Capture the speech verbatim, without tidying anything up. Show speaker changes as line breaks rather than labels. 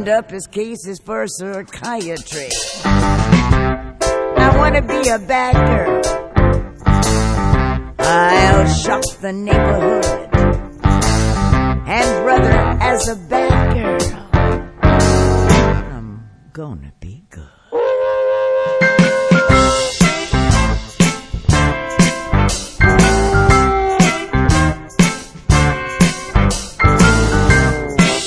signed up his cases for psychiatry. I want to be a bad girl. I'll shock the neighborhood. And brother, as a bad girl, I'm gonna be good.